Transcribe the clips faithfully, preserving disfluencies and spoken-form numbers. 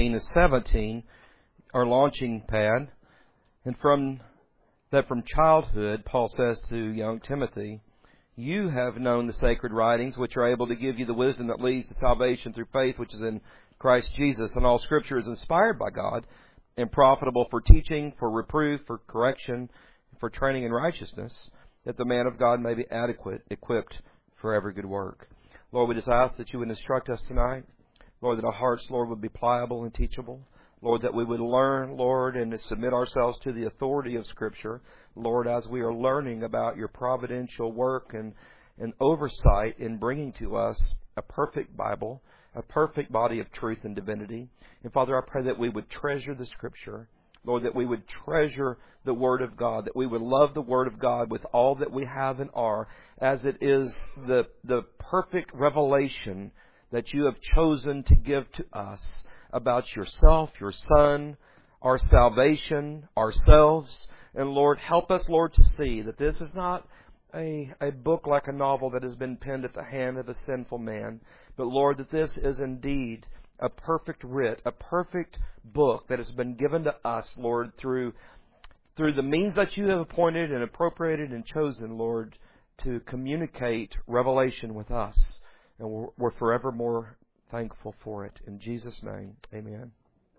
sixteen is seventeen, our launching pad. And from that from childhood, Paul says to young Timothy, you have known the sacred writings, which are able to give you the wisdom that leads to salvation through faith, which is in Christ Jesus. And all Scripture is inspired by God and profitable for teaching, for reproof, for correction, for training in righteousness, that the man of God may be adequate, equipped for every good work. Lord, we just ask that you would instruct us tonight. Lord, that our hearts, Lord, would be pliable and teachable. Lord, that we would learn, Lord, and submit ourselves to the authority of Scripture. Lord, as we are learning about your providential work and, and oversight in bringing to us a perfect Bible, a perfect body of truth and divinity. And Father, I pray that we would treasure the Scripture. Lord, that we would treasure the Word of God, that we would love the Word of God with all that we have and are, as it is the, the perfect revelation that you have chosen to give to us about yourself, your Son, our salvation, ourselves. And Lord, help us, Lord, to see that this is not a, a book like a novel that has been penned at the hand of a sinful man, but Lord, that this is indeed a perfect writ, a perfect book that has been given to us, Lord, through through the means that you have appointed and appropriated and chosen, Lord, to communicate revelation with us. And we're, we're forevermore thankful for it. In Jesus' name, amen.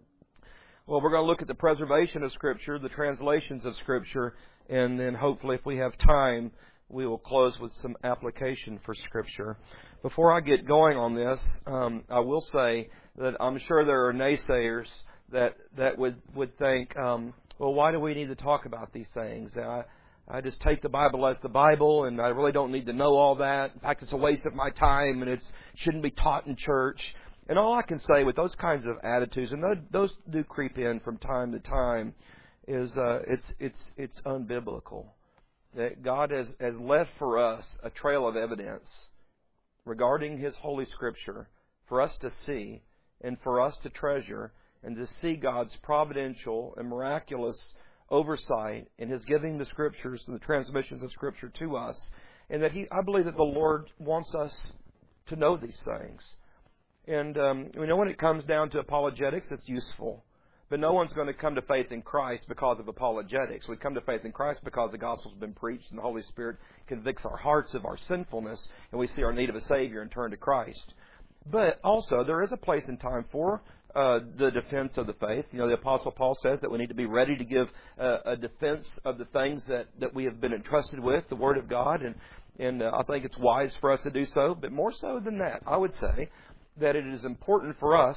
Well, we're going to look at the preservation of Scripture, the translations of Scripture, and then hopefully if we have time, we will close with some application for Scripture. Before I get going on this, um, I will say that I'm sure there are naysayers that that would would think, um, well, why do we need to talk about these things? I I just take the Bible as the Bible, and I really don't need to know all that. In fact, it's a waste of my time, and it shouldn't be taught in church. And all I can say with those kinds of attitudes, and those, those do creep in from time to time, is uh, it's it's it's unbiblical. That God has has left for us a trail of evidence regarding His Holy Scripture for us to see and for us to treasure and to see God's providential and miraculous oversight in His giving the Scriptures and the transmissions of Scripture to us. And that He, I believe that the Lord wants us to know these things. And um, we know when it comes down to apologetics, it's useful. But no one's going to come to faith in Christ because of apologetics. We come to faith in Christ because the gospel's been preached and the Holy Spirit convicts our hearts of our sinfulness and we see our need of a Savior and turn to Christ. But also, there is a place and time for uh, the defense of the faith. You know, the Apostle Paul says that we need to be ready to give uh, a defense of the things that, that we have been entrusted with, the Word of God. And, and uh, I think it's wise for us to do so. But more so than that, I would say that it is important for us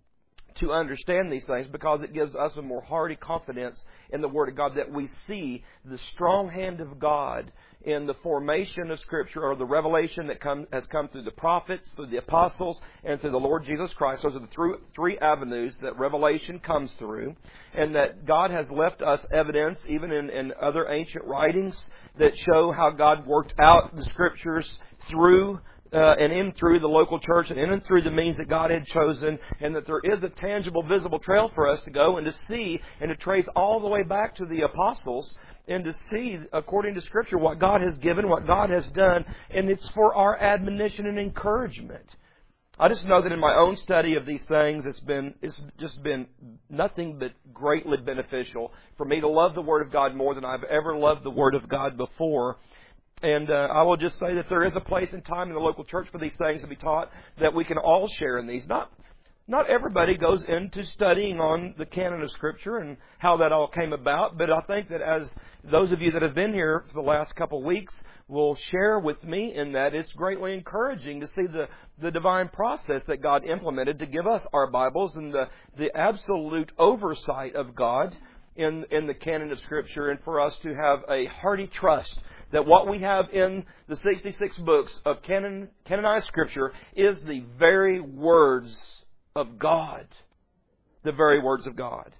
to understand these things because it gives us a more hearty confidence in the Word of God that we see the strong hand of God in the formation of Scripture or the revelation that come, has come through the prophets, through the apostles, and through the Lord Jesus Christ. Those are the three, three avenues that revelation comes through, and that God has left us evidence, even in, in other ancient writings, that show how God worked out the Scriptures through Uh, and in through the local church and in and through the means that God had chosen, and that there is a tangible, visible trail for us to go and to see and to trace all the way back to the apostles and to see, according to Scripture, what God has given, what God has done, and it's for our admonition and encouragement. I just know that in my own study of these things, it's been it's just been nothing but greatly beneficial for me to love the Word of God more than I've ever loved the Word of God before. And uh, I will just say that there is a place and time in the local church for these things to be taught, that we can all share in these. Not not everybody goes into studying on the canon of Scripture and how that all came about, but I think that as those of you that have been here for the last couple of weeks will share with me in that, it's greatly encouraging to see the, the divine process that God implemented to give us our Bibles and the, the absolute oversight of God in, in the canon of Scripture, and for us to have a hearty trust that what we have in the sixty-six books of canon, canonized Scripture is the very words of God. The very words of God.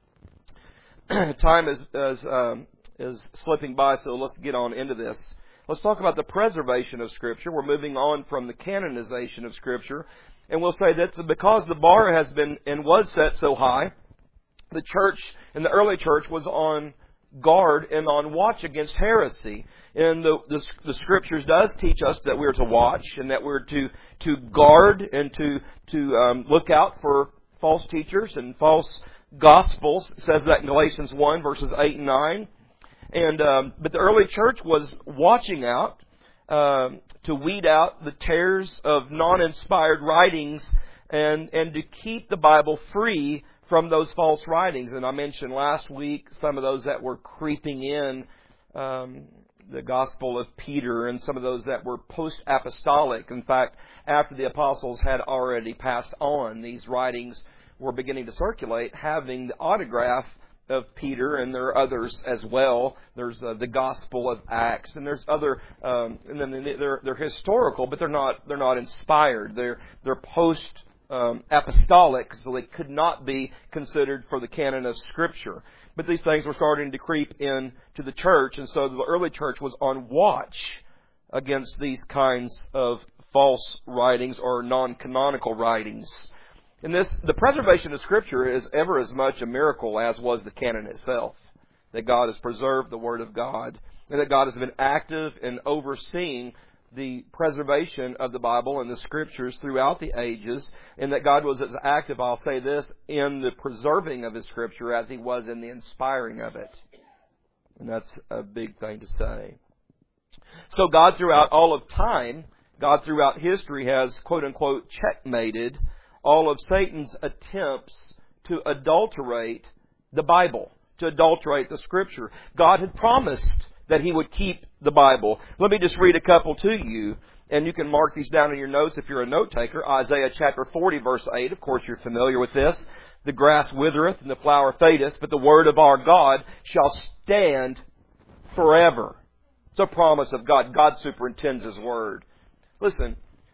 Time is, is, um, is slipping by, so let's get on into this. Let's talk about the preservation of Scripture. We're moving on from the canonization of Scripture. And we'll say that because the bar has been and was set so high, the church, in the early church, was on guard and on watch against heresy. And the, the, the Scriptures does teach us that we're to watch and that we're to to guard and to to um, look out for false teachers and false gospels. It says that in Galatians one, verses eight and nine. And um, but the early church was watching out um, to weed out the tares of non-inspired writings and and to keep the Bible free from those false writings. And I mentioned last week some of those that were creeping in, um, the Gospel of Peter, and some of those that were post-apostolic. In fact, after the apostles had already passed on, these writings were beginning to circulate, having the autograph of Peter, and there are others as well. There's uh, the Gospel of Acts, and there's other, um, and then they're they're historical, but they're not they're not inspired. They're they're post um, apostolic, so they could not be considered for the canon of Scripture. But these things were starting to creep in to the church, and so the early church was on watch against these kinds of false writings or non-canonical writings. And this, the preservation of Scripture is ever as much a miracle as was the canon itself. That God has preserved the Word of God, and that God has been active in overseeing the preservation of the Bible and the Scriptures throughout the ages, and that God was as active, I'll say this, in the preserving of His Scripture as He was in the inspiring of it. And that's a big thing to say. So God throughout all of time, God throughout history has, quote-unquote, checkmated all of Satan's attempts to adulterate the Bible, to adulterate the Scripture. God had promised that He would keep the Bible. Let me just read a couple to you, and you can mark these down in your notes if you're a note taker. Isaiah chapter forty, verse eight. Of course, you're familiar with this. The grass withereth and the flower fadeth, but the word of our God shall stand forever. It's a promise of God. God superintends His word. Listen,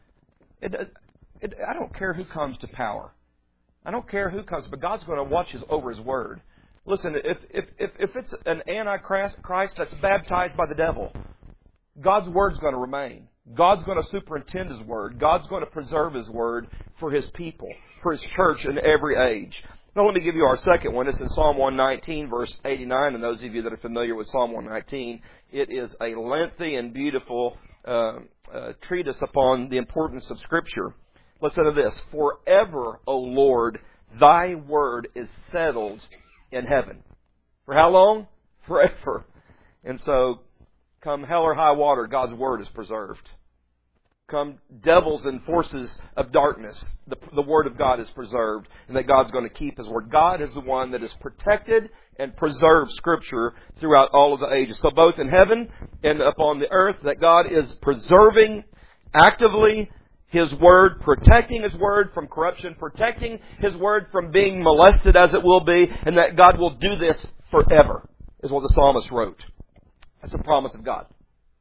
it, it, I don't care who comes to power. I don't care who comes, but God's going to watch his, over His word. Listen, if, if, if, if it's an antichrist Christ that's baptized by the devil, God's word's going to remain. God's going to superintend His word. God's going to preserve His word for His people, for His church in every age. Now let me give you our second one. It's in Psalm one nineteen, verse eighty-nine. And those of you that are familiar with Psalm one nineteen, it is a lengthy and beautiful uh, uh, treatise upon the importance of Scripture. Listen to this. Forever, O Lord, Thy word is settled in heaven. For how long? Forever. And so, come hell or high water, God's word is preserved. Come devils and forces of darkness, the, the word of God is preserved, and that God's going to keep His word. God is the one that has protected and preserved Scripture throughout all of the ages. So both in heaven and upon the earth, that God is preserving actively His word, protecting His word from corruption, protecting His word from being molested as it will be, and that God will do this forever, is what the psalmist wrote. That's a promise of God.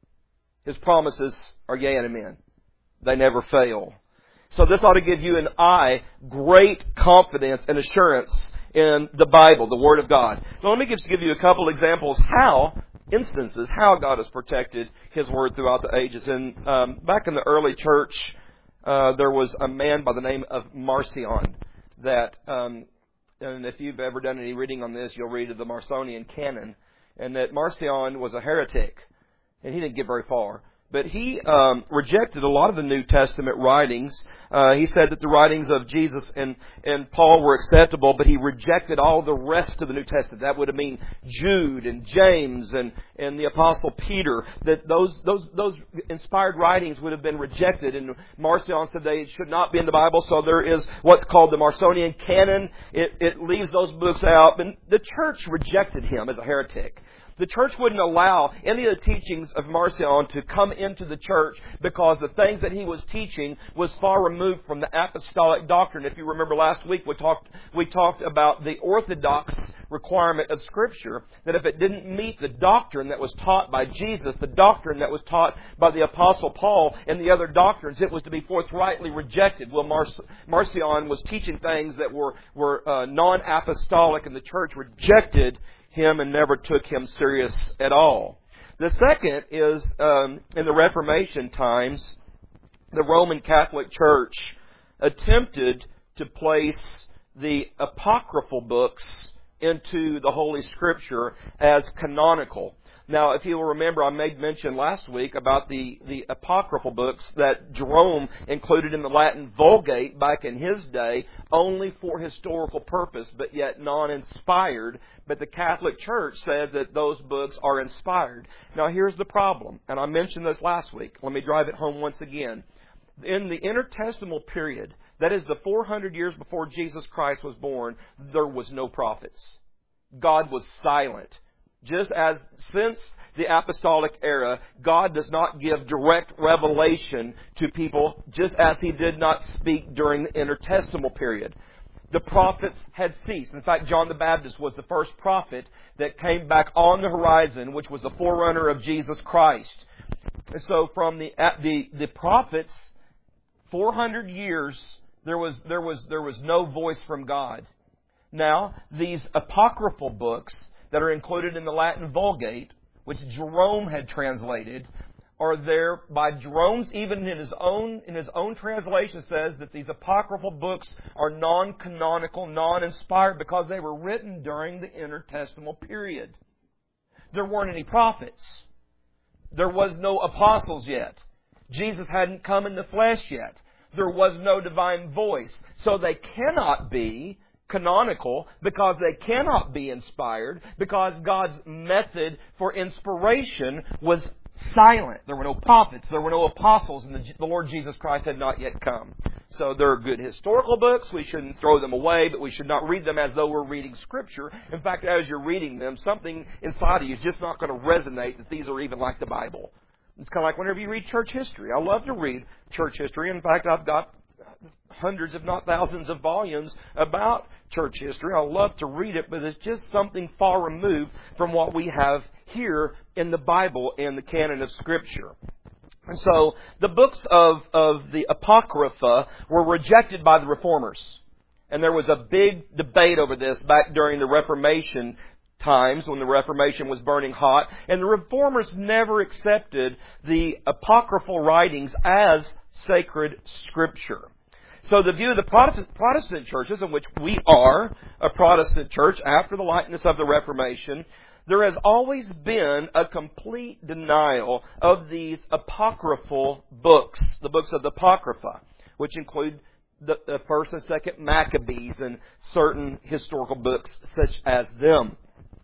His promises are yea and amen. They never fail. So this ought to give you and I great confidence and assurance in the Bible, the Word of God. Now let me just give you a couple examples how, instances, how God has protected His Word throughout the ages. And um, back in the early church, Uh, there was a man by the name of Marcion that, um, and if you've ever done any reading on this, you'll read of the Marcionian canon, and that Marcion was a heretic, and he didn't get very far. But he um, rejected a lot of the New Testament writings. Uh, he said that the writings of Jesus and, and Paul were acceptable, but he rejected all the rest of the New Testament. That would have mean Jude and James and, and the Apostle Peter. That those those those inspired writings would have been rejected. And Marcion said they should not be in the Bible. So there is what's called the Marcionian canon. It, it leaves those books out. And the church rejected him as a heretic. The church wouldn't allow any of the teachings of Marcion to come into the church because the things that he was teaching was far removed from the apostolic doctrine. If you remember last week, we talked we talked about the orthodox requirement of Scripture, that if it didn't meet the doctrine that was taught by Jesus, the doctrine that was taught by the Apostle Paul and the other doctrines, it was to be forthrightly rejected. Well, Mar- Marcion was teaching things that were, were uh, non-apostolic, and the church rejected him and never took him serious at all. The second is um, in the Reformation times, the Roman Catholic Church attempted to place the apocryphal books into the Holy Scripture as canonical. Now, if you will remember, I made mention last week about the, the apocryphal books that Jerome included in the Latin Vulgate back in his day, only for historical purpose, but yet non-inspired. But the Catholic Church said that those books are inspired. Now, here's the problem, and I mentioned this last week. Let me drive it home once again. In the intertestamental period, that is the four hundred years before Jesus Christ was born, there was no prophets. God was silent. Just as since the apostolic era, God does not give direct revelation to people, just as He did not speak during the intertestamental period. The prophets had ceased. In fact, John the Baptist was the first prophet that came back on the horizon, which was the forerunner of Jesus Christ. And so from the the, the prophets, four hundred years, there was there was there was no voice from God. Now, these apocryphal books that are included in the Latin Vulgate, which Jerome had translated, are there by Jerome's, even in his own in his own translation, says that these apocryphal books are non-canonical, non-inspired, because they were written during the intertestamental period. There weren't any prophets. There was no apostles yet. Jesus hadn't come in the flesh yet. There was no divine voice. So they cannot be canonical, because they cannot be inspired, because God's method for inspiration was silent. There were no prophets, there were no apostles, and the, the Lord Jesus Christ had not yet come. So they're good historical books. We shouldn't throw them away, but we should not read them as though we're reading Scripture. In fact, as you're reading them, something inside of you is just not going to resonate that these are even like the Bible. It's kind of like whenever you read church history. I love to read church history. In fact, I've got hundreds, if not thousands, of volumes about church history. I love to read it, but it's just something far removed from what we have here in the Bible and the canon of Scripture. And so the books of, of the Apocrypha were rejected by the Reformers. And there was a big debate over this back during the Reformation times, when the Reformation was burning hot. And the Reformers never accepted the apocryphal writings as sacred Scripture. So the view of the Protestant, Protestant churches, in which we are a Protestant church after the likeness of the Reformation, there has always been a complete denial of these apocryphal books, the books of the Apocrypha, which include the, the First and Second Maccabees and certain historical books such as them.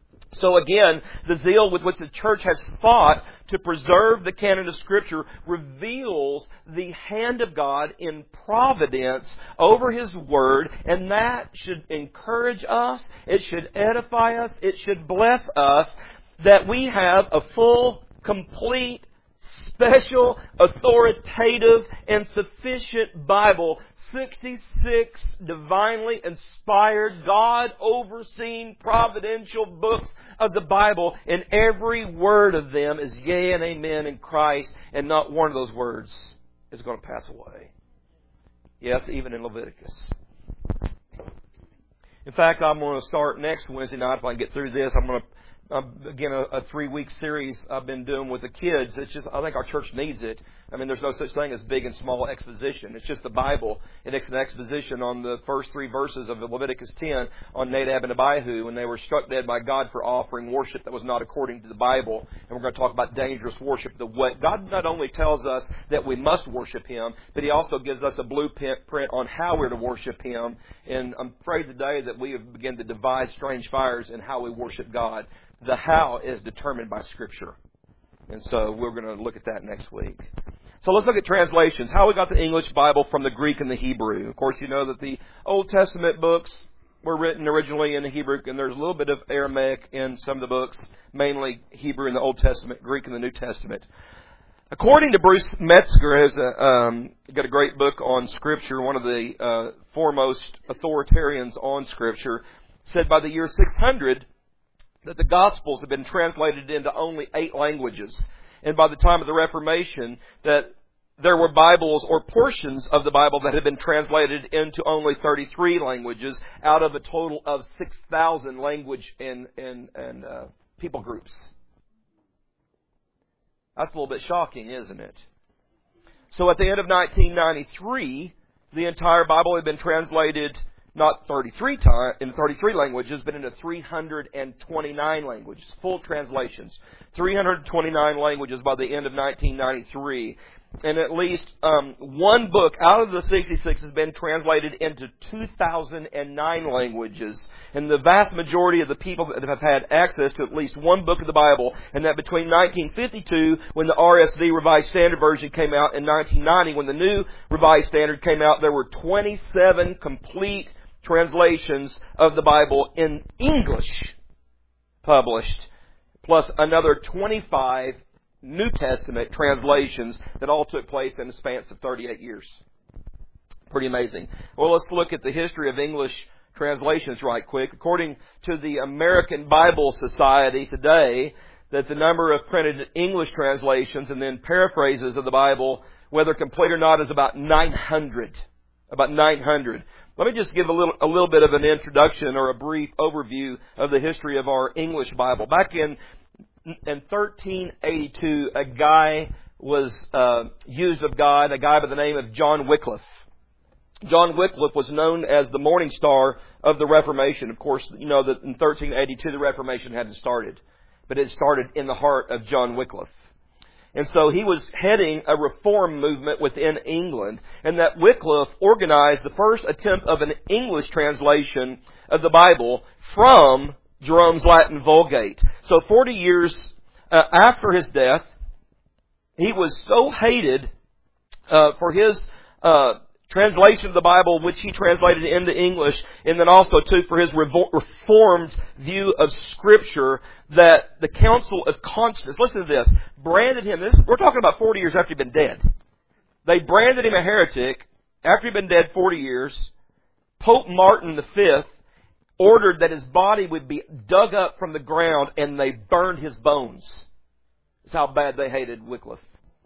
So again, the zeal with which the church has fought to preserve the canon of Scripture reveals the hand of God in providence over His Word, and that should encourage us, it should edify us, it should bless us, that we have a full, complete, special, authoritative, and sufficient Bible. sixty-six divinely inspired, God-overseen, providential books of the Bible, and every word of them is yea and amen in Christ, and not one of those words is going to pass away. Yes, even in Leviticus. In fact, I'm going to start next Wednesday night, if I can get through this. I'm going to Um, again, a, a three-week series I've been doing with the kids. It's just, I think our church needs it. I mean, there's no such thing as big and small exposition. It's just the Bible. And it's an exposition on the first three verses of Leviticus ten on Nadab and Abihu when they were struck dead by God for offering worship that was not according to the Bible. And we're going to talk about dangerous worship. The way God not only tells us that we must worship Him, but He also gives us a blueprint on how we're to worship Him. And I'm afraid today that we have begun to devise strange fires in how we worship God. The how is determined by Scripture. And so we're going to look at that next week. So let's look at translations. How we got the English Bible from the Greek and the Hebrew. Of course, you know that the Old Testament books were written originally in the Hebrew, and there's a little bit of Aramaic in some of the books, mainly Hebrew in the Old Testament, Greek in the New Testament. According to Bruce Metzger, has a, um, got a great book on Scripture, one of the uh, foremost authoritarians on Scripture, said by the year six hundred, that the Gospels have been translated into only eight languages. And by the time of the Reformation, that there were Bibles or portions of the Bible that had been translated into only thirty-three languages out of a total of six thousand language and, and, and uh, people groups. That's a little bit shocking, isn't it? So at the end of nineteen ninety-three, the entire Bible had been translated not thirty-three time, in thirty-three languages, but into three hundred twenty-nine languages, full translations. three hundred twenty-nine languages by the end of nineteen ninety-three. And at least um, one book out of the sixty-six has been translated into two thousand nine languages. And the vast majority of the people that have had access to at least one book of the Bible, and that between nineteen fifty-two, when the R S V Revised Standard Version came out, and nineteen ninety, when the new Revised Standard came out, there were twenty-seven complete translations of the Bible in English published, plus another twenty-five New Testament translations that all took place in the span of thirty-eight years. Pretty amazing. Well, let's look at the history of English translations right quick. According to the American Bible Society today, that the number of printed English translations and then paraphrases of the Bible, whether complete or not, is about nine hundred. About nine hundred. Let me just give a little, a little bit of an introduction or a brief overview of the history of our English Bible. Back in In thirteen eighty-two, a guy was uh, used of God, a guy by the name of John Wycliffe. John Wycliffe was known as the morning star of the Reformation. Of course, you know that in thirteen eighty-two the Reformation hadn't started, but it started in the heart of John Wycliffe. And so he was heading a reform movement within England, and that Wycliffe organized the first attempt of an English translation of the Bible from Jerome's Latin Vulgate. So forty years uh, after his death, he was so hated uh, for his uh, translation of the Bible, which he translated into English, and then also too for his revol- reformed view of Scripture, that the Council of Constance, listen to this, branded him, this, we're talking about forty years after he'd been dead. They branded him a heretic after he'd been dead forty years. Pope Martin the Fifth ordered that his body would be dug up from the ground, and they burned his bones. That's how bad they hated Wycliffe.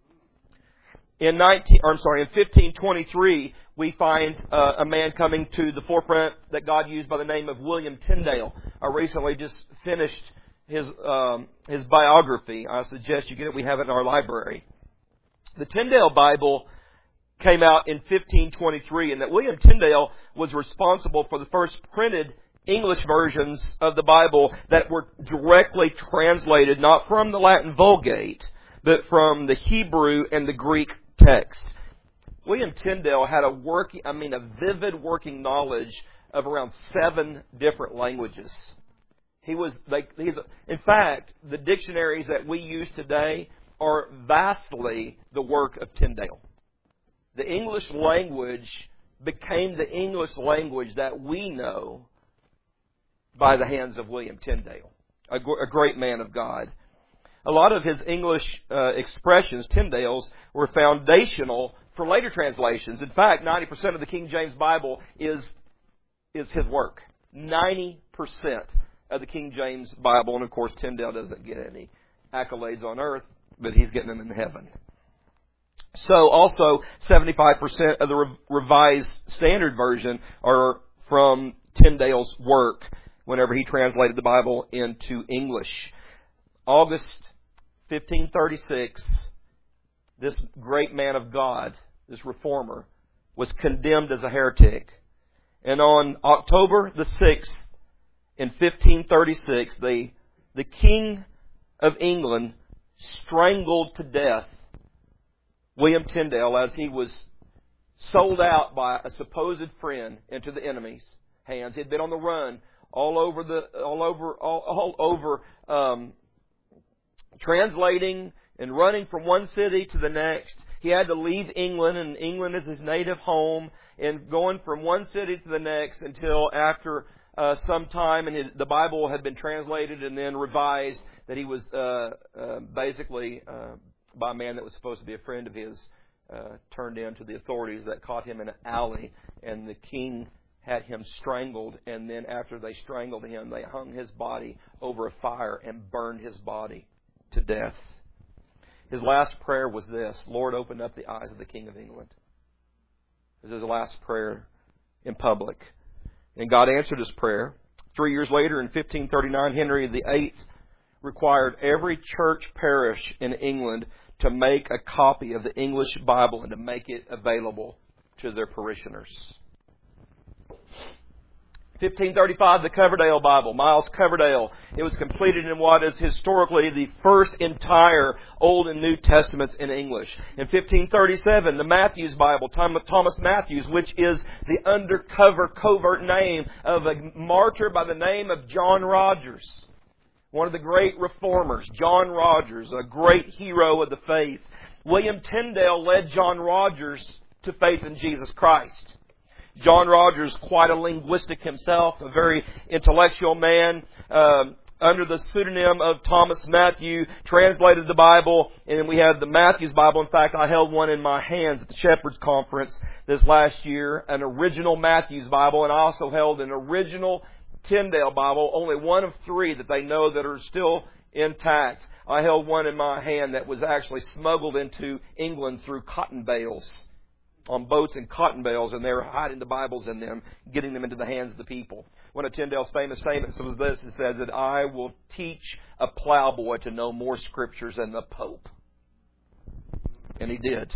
In nineteen, or I'm sorry, in fifteen twenty-three, we find uh, a man coming to the forefront that God used by the name of William Tyndale. I recently just finished his um, his biography. I suggest you get it. We have it in our library. The Tyndale Bible came out in fifteen twenty-three, and that William Tyndale was responsible for the first printed English versions of the Bible that were directly translated, not from the Latin Vulgate, but from the Hebrew and the Greek text. William Tyndale had a working, I mean, a vivid working knowledge of around seven different languages. He was, like, he's, in fact, the dictionaries that we use today are vastly the work of Tyndale. The English language became the English language that we know by the hands of William Tyndale, a, a great man of God. A lot of his English uh, expressions, Tyndale's, were foundational for later translations. In fact, ninety percent of the King James Bible is, is his work. ninety percent of the King James Bible. And of course, Tyndale doesn't get any accolades on earth, but he's getting them in heaven. So also, seventy-five percent of the Re- Revised Standard Version are from Tyndale's work whenever he translated the Bible into English. August fifteen thirty-six, this great man of God, this reformer, was condemned as a heretic. And on October the sixth, in fifteen thirty-six, the, the King of England strangled to death William Tyndale as he was sold out by a supposed friend into the enemy's hands. He had been on the run all over the all over all, all over um, translating and running from one city to the next. He had to leave England, and England is his native home, and going from one city to the next until after uh, some time, and his, the Bible had been translated and then revised, that he was uh, uh, basically, uh, by a man that was supposed to be a friend of his, uh, turned in to the authorities that caught him in an alley, and the king had him strangled, and then after they strangled him, they hung his body over a fire and burned his body to death. His last prayer was this: Lord, open up the eyes of the King of England. This is his last prayer in public. And God answered his prayer. Three years later, in fifteen thirty-nine, Henry the Eighth required every church parish in England to make a copy of the English Bible and to make it available to their parishioners. fifteen thirty-five, the Coverdale Bible, Miles Coverdale. It was completed in what is historically the first entire Old and New Testaments in English. In fifteen thirty-seven, the Matthews Bible, Thomas Matthews, which is the undercover, covert name of a martyr by the name of John Rogers. One of the great reformers, John Rogers, a great hero of the faith. William Tyndale led John Rogers to faith in Jesus Christ. John Rogers, quite a linguistic himself, a very intellectual man, um, under the pseudonym of Thomas Matthew, translated the Bible, and we have the Matthews Bible. In fact, I held one in my hands at the Shepherd's Conference this last year, an original Matthews Bible, and I also held an original Tyndale Bible, only one of three that they know that are still intact. I held one in my hand that was actually smuggled into England through cotton bales, on boats and cotton bales, and they were hiding the Bibles in them, getting them into the hands of the people. One of Tyndale's famous statements was this: it says that I will teach a plowboy to know more scriptures than the Pope. And he did.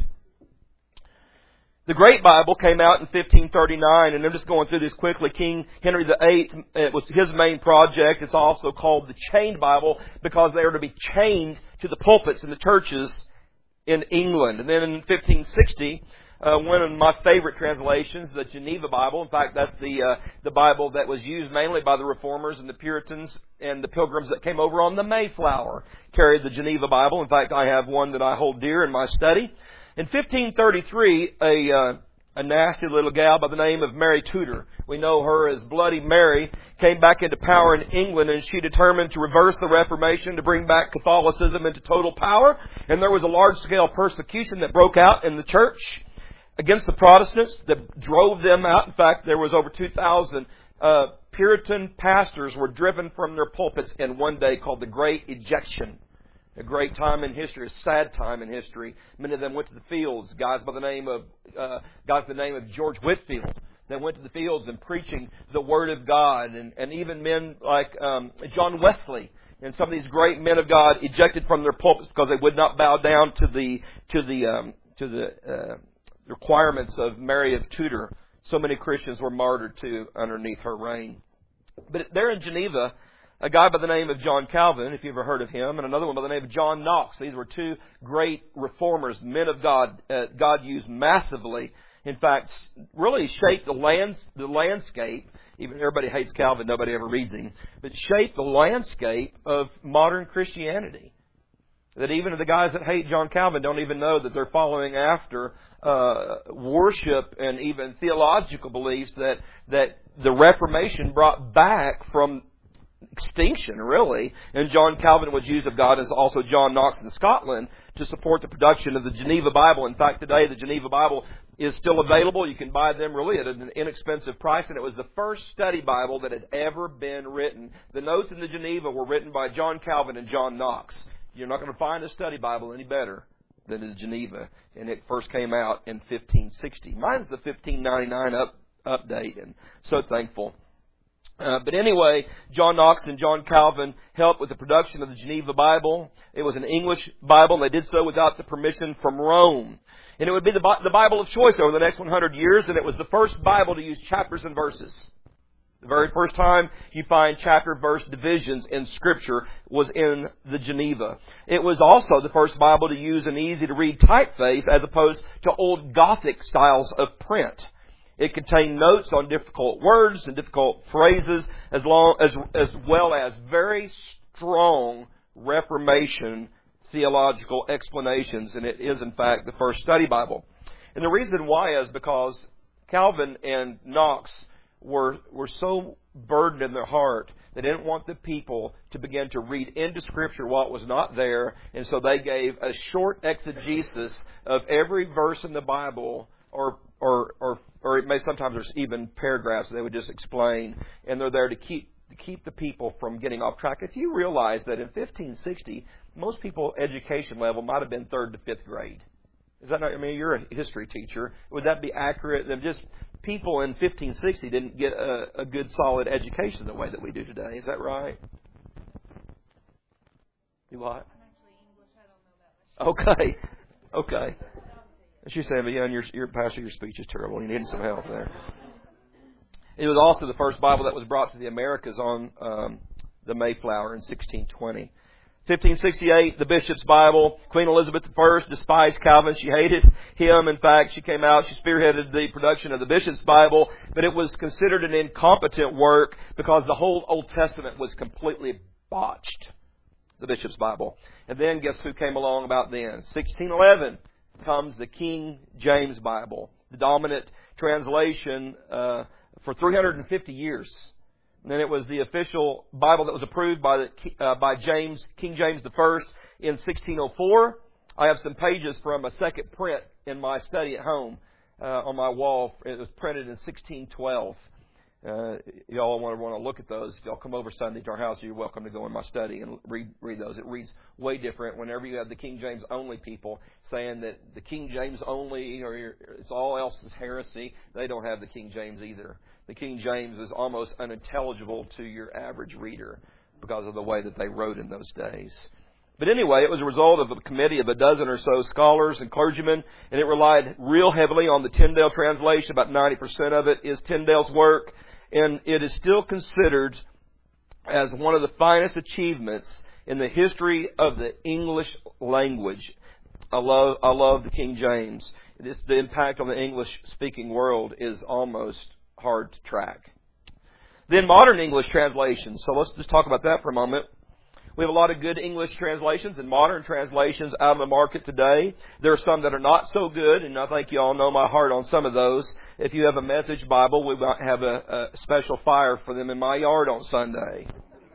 The Great Bible came out in fifteen thirty-nine, and I'm just going through this quickly. King Henry the Eighth, it was his main project. It's also called the Chained Bible because they were to be chained to the pulpits in the churches in England. And then in fifteen sixty, uh, one of my favorite translations, the Geneva Bible. In fact, that's the uh, the Bible that was used mainly by the Reformers and the Puritans and the Pilgrims that came over on the Mayflower, carried the Geneva Bible. In fact, I have one that I hold dear in my study. In fifteen thirty-three, a, uh, a nasty little gal by the name of Mary Tudor, we know her as Bloody Mary, came back into power in England, and she determined to reverse the Reformation, to bring back Catholicism into total power. And there was a large-scale persecution that broke out in the church against the Protestants that drove them out. In fact, there was over two thousand uh, Puritan pastors were driven from their pulpits in one day, called the Great Ejection. A great time in history, a sad time in history. Many of them went to the fields. Guys by the name of uh, guys by the name of George Whitefield. They went to the fields and preaching the Word of God, and, and even men like um, John Wesley and some of these great men of God ejected from their pulpits because they would not bow down to the to the um, to the uh, requirements of Mary of Tudor. So many Christians were martyred too underneath her reign. But there in Geneva, a guy by the name of John Calvin, if you've ever heard of him, and another one by the name of John Knox. These were two great reformers, men of God. Uh, God used massively. In fact, really shaped the lands, the landscape. Even everybody hates Calvin, nobody ever reads him. But shaped the landscape of modern Christianity. That even the guys that hate John Calvin don't even know that they're following after uh, worship and even theological beliefs that that the Reformation brought back from extinction, really. And John Calvin was used of God, as also John Knox in Scotland, to support the production of the Geneva Bible. In fact, today the Geneva Bible is still available. You can buy them really at an inexpensive price, and it was the first study Bible that had ever been written. The notes in the Geneva were written by John Calvin and John Knox. You're not going to find a study Bible any better than the Geneva, and it first came out in fifteen sixty. Mine's the fifteen ninety-nine up, update, and so thankful. Uh, but anyway, John Knox and John Calvin helped with the production of the Geneva Bible. It was an English Bible, and they did so without the permission from Rome. And it would be the, the Bible of choice over the next one hundred years, and it was the first Bible to use chapters and verses. The very first time you find chapter-verse divisions in Scripture was in the Geneva. It was also the first Bible to use an easy-to-read typeface as opposed to old Gothic styles of print. It contained notes on difficult words and difficult phrases, as long as as well as very strong Reformation theological explanations. And it is, in fact, the first study Bible. And the reason why is because Calvin and Knox were were so burdened in their heart, they didn't want the people to begin to read into Scripture what was not there, and so they gave a short exegesis of every verse in the Bible, or or or or it may sometimes there's even paragraphs they would just explain, and they're there to keep to keep the people from getting off track. If you realize that in fifteen sixty, most people's education level might have been third to fifth grade. Is that not, I mean, you're a history teacher. Would that be accurate? That just people in fifteen sixty didn't get a, a good, solid education the way that we do today. Is that right? You what? I'm actually English. I don't know that much. Okay. Okay. She's saying, but yeah, and your, your pastor, your speech is terrible. You need some help there. It was also the first Bible that was brought to the Americas on um, the Mayflower in sixteen twenty. fifteen sixty-eight, the Bishop's Bible. Queen Elizabeth the First despised Calvin. She hated him. In fact, she came out, she spearheaded the production of the Bishop's Bible, but it was considered an incompetent work because the whole Old Testament was completely botched. The Bishop's Bible. And then guess who came along about then? sixteen eleven comes the King James Bible, the dominant translation uh, for three hundred fifty years. And then it was the official Bible that was approved by the, uh, by James, King James the First in sixteen oh four. I have some pages from a second print in my study at home uh, on my wall. It was printed in sixteen twelve. Uh, y'all want to want to look at those. If y'all come over Sunday to our house, you're welcome to go in my study and read read those. It reads way different whenever you have the King James only people saying that the King James only or it's all else is heresy. They don't have the King James either. The King James is almost unintelligible to your average reader because of the way that they wrote in those days. But anyway, it was a result of a committee of a dozen or so scholars and clergymen, and it relied real heavily on the Tyndale translation. About ninety percent of it is Tyndale's work, and it is still considered as one of the finest achievements in the history of the English language. I love, I love the King James. This, the impact on the English-speaking world is almost hard to track. Then modern English translations. So let's just talk about that for a moment. We have a lot of good English translations and modern translations out in the market today. There are some that are not so good, and I think you all know my heart on some of those. If you have a Message Bible, we might have a, a special fire for them in my yard on Sunday.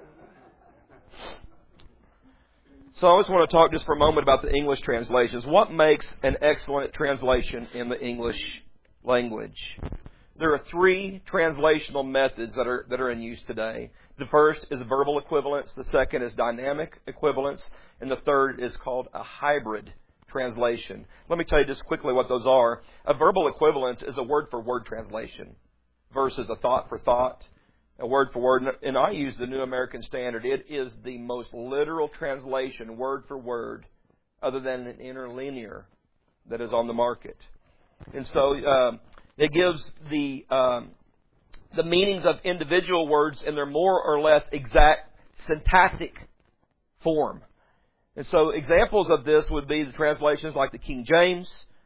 So I just want to talk just for a moment about the English translations. What makes an excellent translation in the English language? There are three translational methods that are that are in use today. The first is verbal equivalence, the second is dynamic equivalence, and the third is called a hybrid translation. Let me tell you just quickly what those are. A verbal equivalence is a word-for-word translation versus a thought-for-thought, a word-for-word. And I use the New American Standard. It is the most literal translation, word-for-word, other than an interlinear that is on the market. And so uh, it gives the um, the meanings of individual words in their more or less exact syntactic form. And so examples of this would be the translations like the King James,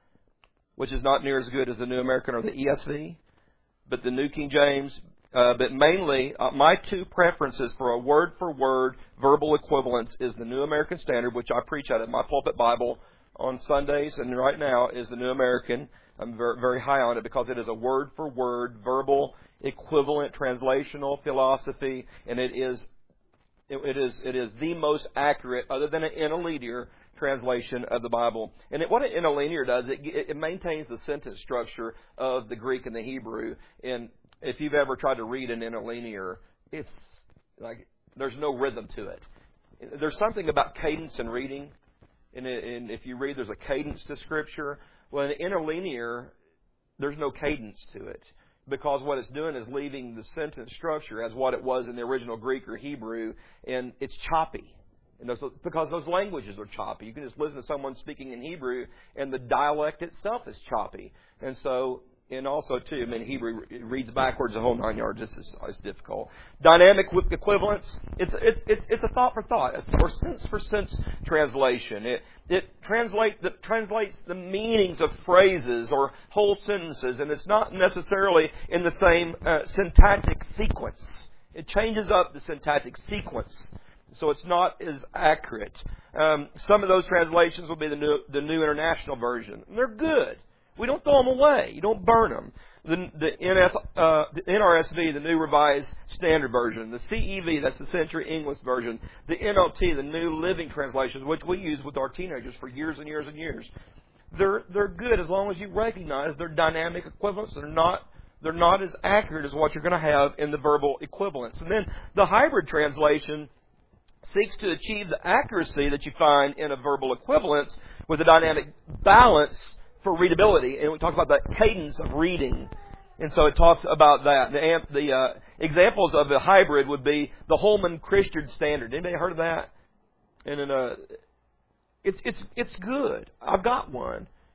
which is not near as good as the New American or the E S V, but the New King James. Uh, but mainly, uh, my two preferences for a word-for-word verbal equivalence is the New American Standard, which I preach out of my pulpit Bible on Sundays, and right now is the New American. I'm very, very high on it because it is a word-for-word verbal equivalent translational philosophy, and it is it, it is it is the most accurate, other than an interlinear translation of the Bible. And it, what an interlinear does, it, it maintains the sentence structure of the Greek and the Hebrew. And if you've ever tried to read an interlinear, it's like there's no rhythm to it. There's something about cadence and reading, and, and if you read, there's a cadence to Scripture. Well, an interlinear, there's no cadence to it, because what it's doing is leaving the sentence structure as what it was in the original Greek or Hebrew, and it's choppy. And those, because those languages are choppy. You can just listen to someone speaking in Hebrew, and the dialect itself is choppy. And so, and also, too, I mean, Hebrew reads backwards a whole nine yards. It's, just, it's difficult. Dynamic equivalence, it's it's it's it's a thought for thought, it's or sense for sense translation. It it translate the, translates the meanings of phrases or whole sentences, and it's not necessarily in the same uh, syntactic sequence. It changes up the syntactic sequence, so it's not as accurate. Um, some of those translations will be the new the New International Version. And they're good. We don't throw them away. You don't burn them. The, the, N F, uh, the N R S V, the New Revised Standard Version. The C E V, that's the Century English Version. The N L T, the New Living Translations, which we use with our teenagers for years and years and years. They're they're good as long as you recognize they're dynamic equivalents. They're not they're not as accurate as what you're going to have in the verbal equivalents. And then the hybrid translation seeks to achieve the accuracy that you find in a verbal equivalence with a dynamic balance for readability, and we talk about that cadence of reading, and so it talks about that. The, the uh, examples of a hybrid would be the Holman Christian Standard. Anybody heard of that? And then, uh, it's it's it's good. I've got one,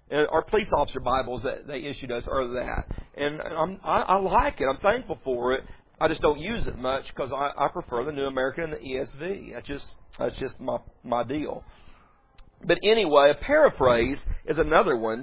And our police officer Bibles that they issued us are that. And I'm, I, I like it. I'm thankful for it. I just don't use it much because I, I prefer the New American and the E S V. That's just that's just my my deal. But anyway, a paraphrase is another one.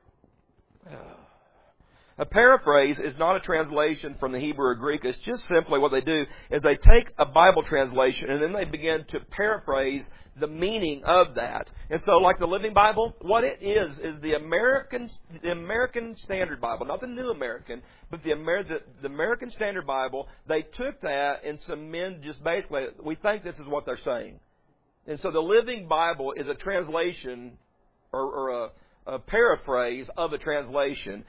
A paraphrase is not a translation from the Hebrew or Greek. It's just simply what they do is they take a Bible translation and then they begin to paraphrase the meaning of that. And so, like the Living Bible, what it is is the American the American Standard Bible, not the New American, but the, Amer- the, the American Standard Bible. They took that and some men just basically, we think this is what they're saying. And so the Living Bible is a translation or, or a, a paraphrase of a translation.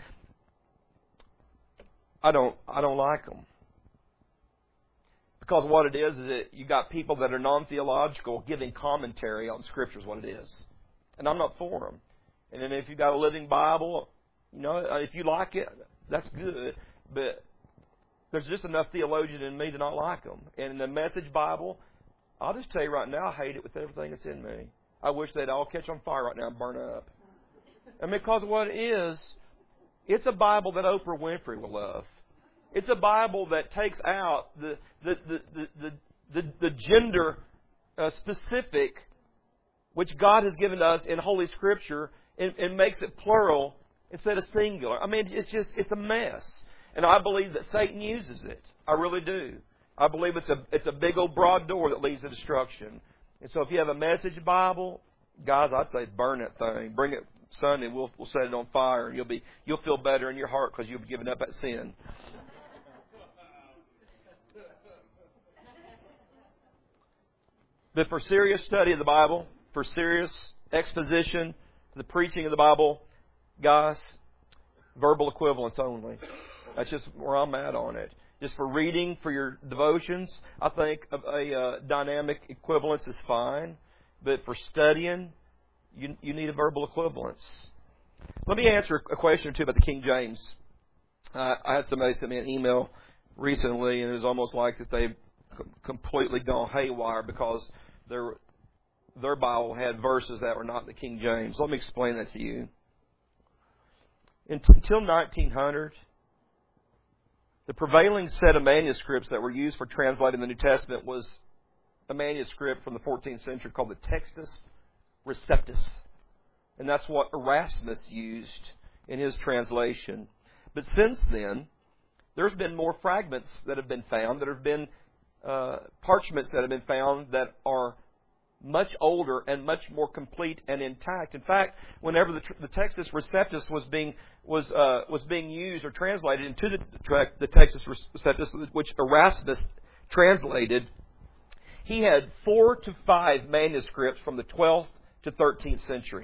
I don't I don't like them. Because what it is is that you got people that are non-theological giving commentary on Scripture is what it is. And I'm not for them. And then if you got a Living Bible, you know, if you like it, that's good. But there's just enough theologian in me to not like them. And in the Message Bible, I'll just tell you right now, I hate it with everything that's in me. I wish they'd all catch on fire right now and burn up. And because what it is, it's a Bible that Oprah Winfrey will love. It's a Bible that takes out the the the the the, the, the gender uh, specific, which God has given us in Holy Scripture, and, and makes it plural instead of singular. I mean, it's just it's a mess, and I believe that Satan uses it. I really do. I believe it's a it's a big old broad door that leads to destruction. And so, if you have a Message Bible, guys, I'd say burn that thing, bring it Sunday, we'll we'll set it on fire, and you'll be you'll feel better in your heart because you've given up that sin. But for serious study of the Bible, for serious exposition, the preaching of the Bible, guys, verbal equivalence only. That's just where I'm at on it. Just for reading, for your devotions, I think a, a uh, dynamic equivalence is fine. But for studying, You, you need a verbal equivalence. Let me answer a question or two about the King James. Uh, I had somebody send me an email recently, and it was almost like that they've completely gone haywire because their their Bible had verses that were not the King James. Let me explain that to you. Until nineteen hundred, the prevailing set of manuscripts that were used for translating the New Testament was a manuscript from the fourteenth century called the Textus Receptus. And that's what Erasmus used in his translation. But since then, there's been more fragments that have been found. There have been uh, parchments that have been found that are much older and much more complete and intact. In fact, whenever the, the Textus Receptus was being was uh, was being used or translated into the, the Textus Receptus, which Erasmus translated, he had four to five manuscripts from the twelfth to thirteenth century.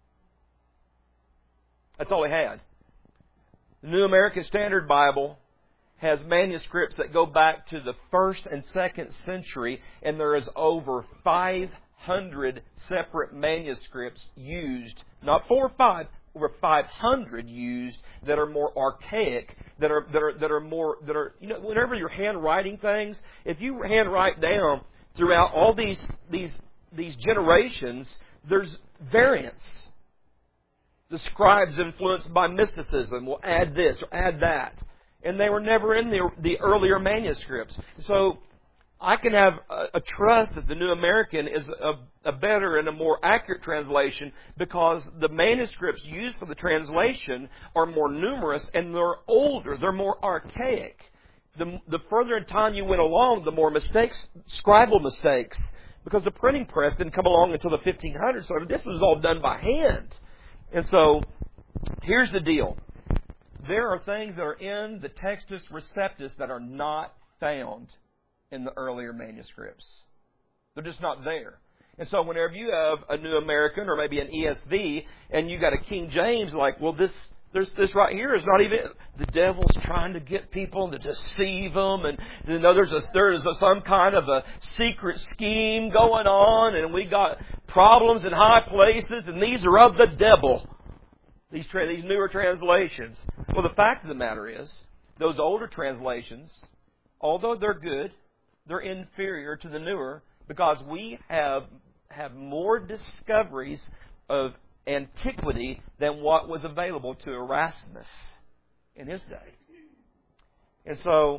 That's all he had. The New American Standard Bible has manuscripts that go back to the first and second century, and there is over five hundred separate manuscripts used, not four or five, over five hundred used that are more archaic, that are that are that are more that are you know whenever you're handwriting things, if you handwrite down throughout all these these these generations, there's variance. The scribes influenced by mysticism will add this or add that. And they were never in the, the earlier manuscripts. So I can have a, a trust that the New American is a, a better and a more accurate translation because the manuscripts used for the translation are more numerous and they're older. They're more archaic. The, the further in time you went along, the more mistakes, scribal mistakes, because the printing press didn't come along until the fifteen hundreds. So this was all done by hand. And so, here's the deal. There are things that are in the Textus Receptus that are not found in the earlier manuscripts. They're just not there. And so whenever you have a New American or maybe an E S V and you got a King James, like, well, this there's this right here is not even, the devil's trying to get people to deceive them, and you know there's a there's a, some kind of a secret scheme going on, and we got problems in high places, and these are of the devil. These tra- these newer translations. Well, the fact of the matter is, those older translations, although they're good, they're inferior to the newer because we have have more discoveries of antiquity than what was available to Erasmus in his day. And so,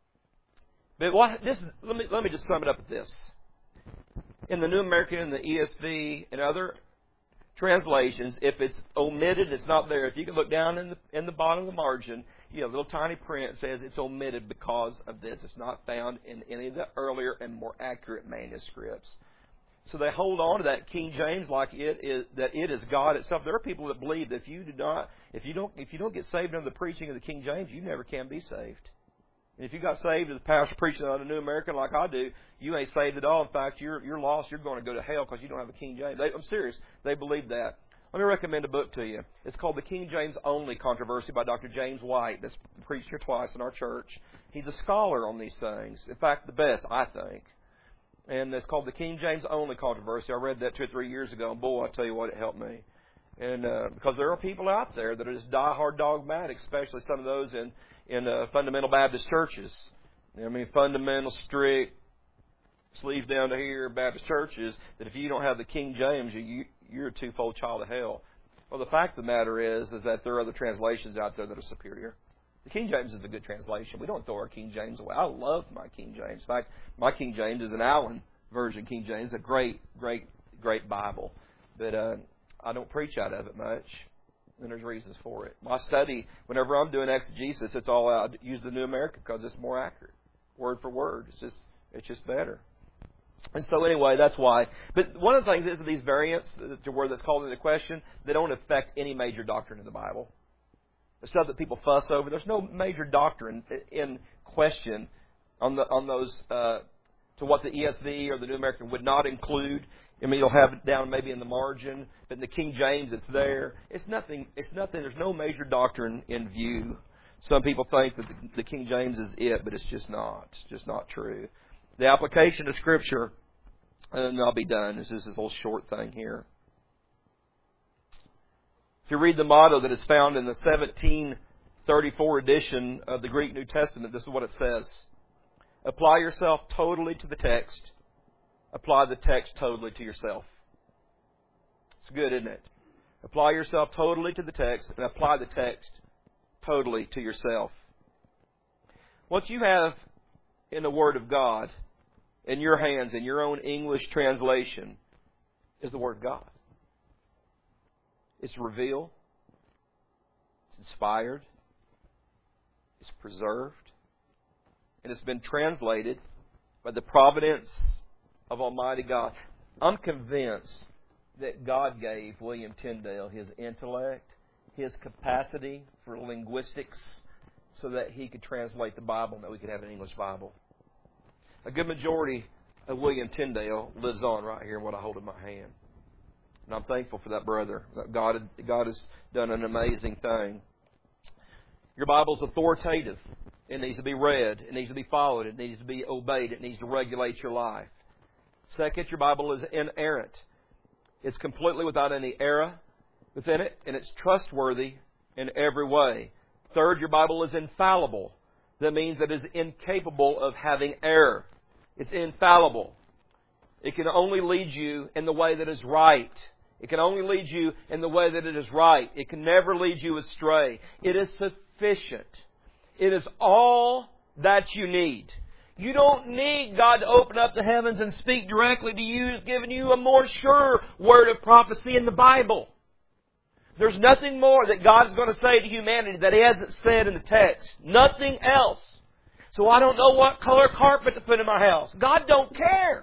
but what this let me let me just sum it up with this. In the New American and the E S V and other translations, if it's omitted, it's not there. If you can look down in the in the bottom of the margin, you know, little tiny print says it's omitted because of this. It's not found in any of the earlier and more accurate manuscripts. So they hold on to that King James like it is that it is God itself. There are people that believe that if you do not, if you don't, if you don't get saved under the preaching of the King James, you never can be saved. And if you got saved as a pastor preaching on a New American like I do, you ain't saved at all. In fact, you're you're lost. You're going to go to hell because you don't have a King James. They, I'm serious. They believe that. Let me recommend a book to you. It's called The King James Only Controversy by Doctor James White. That's preached here twice in our church. He's a scholar on these things. In fact, the best, I think. And it's called The King James Only Controversy. I read that two or three years ago, and boy, I tell you what, it helped me. And uh, because there are people out there that are just diehard dogmatic, especially some of those in in uh, fundamental Baptist churches. I mean, fundamental, strict, sleeves down to here Baptist churches, that if you don't have the King James, you, you're a twofold child of hell. Well, the fact of the matter is, is that there are other translations out there that are superior. The King James is a good translation. We don't throw our King James away. I love my King James. In fact, my King James is an Allen version King James, a great, great, great Bible. But uh, I don't preach out of it much. And there's reasons for it. My study, whenever I'm doing exegesis, it's all I use the New American because it's more accurate, word for word. It's just, it's just better. And so anyway, that's why. But one of the things is that these variants, to where that's called into question, they don't affect any major doctrine in the Bible. The stuff that people fuss over, there's no major doctrine in question on the on those uh, to what the E S V or the New American would not include. I mean, you'll have it down maybe in the margin, but in the King James, it's there. It's nothing. It's nothing. There's no major doctrine in view. Some people think that the, the King James is it, but it's just not. It's just not true. The application of Scripture, and I'll be done. This is this little short thing here. If you read the motto that is found in the seventeen thirty-four edition of the Greek New Testament, this is what it says. Apply yourself totally to the text. Apply the text totally to yourself. It's good, isn't it? Apply yourself totally to the text and apply the text totally to yourself. What you have in the Word of God in your hands, in your own English translation, is the Word of God. It's revealed. It's inspired. It's preserved. And it's been translated by the providence of Almighty God. I'm convinced that God gave William Tyndale his intellect, his capacity for linguistics, so that he could translate the Bible and that we could have an English Bible. A good majority of William Tyndale lives on right here in what I hold in my hand. And I'm thankful for that brother. God, God has done an amazing thing. Your Bible is authoritative. It needs to be read. It needs to be followed. It needs to be obeyed. It needs to regulate your life. Second, your Bible is inerrant. It's completely without any error within it, and it's trustworthy in every way. Third, your Bible is infallible. That means that it is incapable of having error. It's infallible. It can only lead you in the way that is right. It can only lead you in the way that it is right. It can never lead you astray. It is sufficient. It is all that you need. You don't need God to open up the heavens and speak directly to you. He's given you a more sure word of prophecy in the Bible. There's nothing more that God is going to say to humanity that He hasn't said in the text. Nothing else. So I don't know what color carpet to put in my house. God don't care.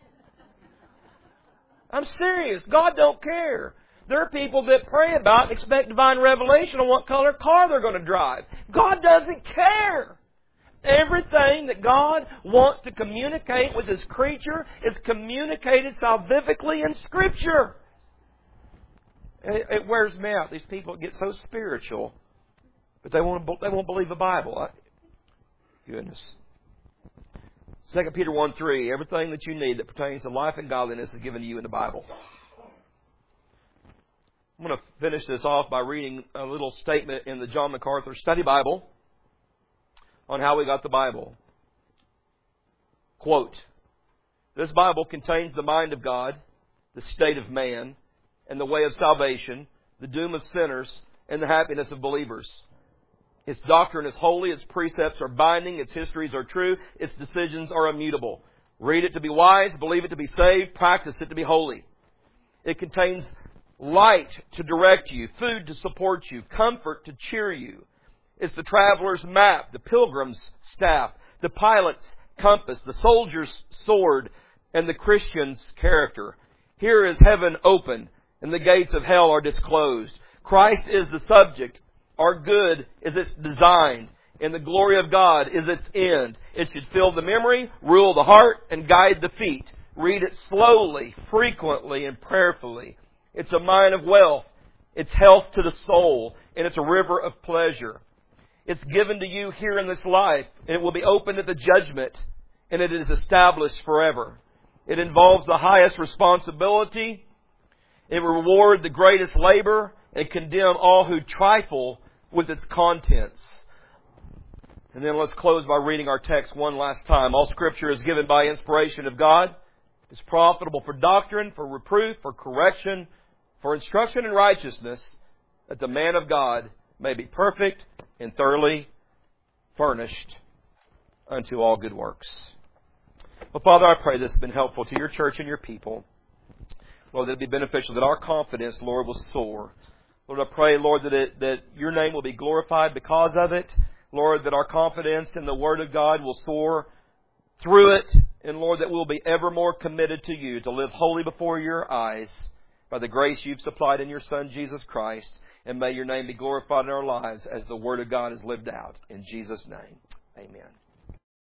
I'm serious. God don't care. There are people that pray about and expect divine revelation on what color car they're going to drive. God doesn't care. Everything that God wants to communicate with His creature is communicated salvifically in Scripture. It, it wears me out. These people get so spiritual, but they won't, they won't believe the Bible. I, goodness. Second Peter one three, everything that you need that pertains to life and godliness is given to you in the Bible. I'm going to finish this off by reading a little statement in the John MacArthur Study Bible on how we got the Bible. Quote, this Bible contains the mind of God, the state of man, and the way of salvation, the doom of sinners, and the happiness of believers. Its doctrine is holy, its precepts are binding, its histories are true, its decisions are immutable. Read it to be wise, believe it to be saved, practice it to be holy. It contains light to direct you, food to support you, comfort to cheer you. It's the traveler's map, the pilgrim's staff, the pilot's compass, the soldier's sword, and the Christian's character. Here is heaven open, and the gates of hell are disclosed. Christ is the subject. Our good is its design, and the glory of God is its end. It should fill the memory, rule the heart, and guide the feet. Read it slowly, frequently, and prayerfully. It's a mine of wealth. It's health to the soul, and it's a river of pleasure. It's given to you here in this life, and it will be opened at the judgment, and it is established forever. It involves the highest responsibility. It will reward the greatest labor and condemn all who trifle with its contents. And then let's close by reading our text one last time. All Scripture is given by inspiration of God. It's profitable for doctrine, for reproof, for correction, for instruction in righteousness, that the man of God may be perfect and thoroughly furnished unto all good works. Well, Father, I pray this has been helpful to your church and your people. Lord, that it be beneficial, that our confidence, Lord, will soar. Lord, I pray, Lord, that it, that your name will be glorified because of it. Lord, that our confidence in the Word of God will soar through it. And Lord, that we'll be ever more committed to you, to live holy before your eyes by the grace you've supplied in your Son, Jesus Christ. And may your name be glorified in our lives as the Word of God is lived out. In Jesus' name, amen.